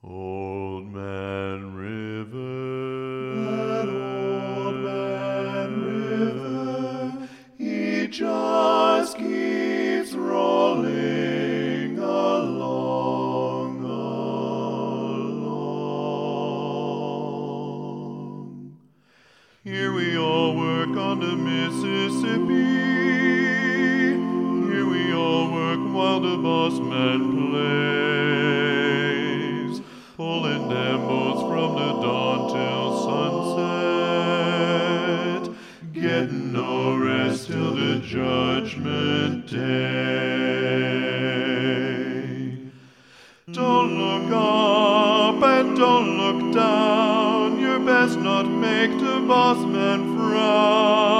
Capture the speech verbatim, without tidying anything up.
Old Man River, that old man river, he just keeps rolling along, along. here we all work on the Mississippi. Here we all work while the boss man plays, pulling them boats from the dawn till sunset, getting no rest till the judgment day. Don't look up and don't look down, you're best not make the boss man frown.